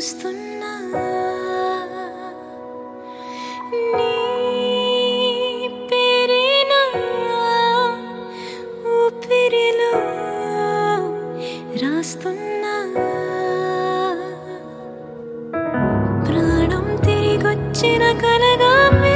చూస్తున్నా నీ పేరేనా ఊపిరిలో రాస్తున్నా ప్రాణం తిరిగొచ్చిన కలగా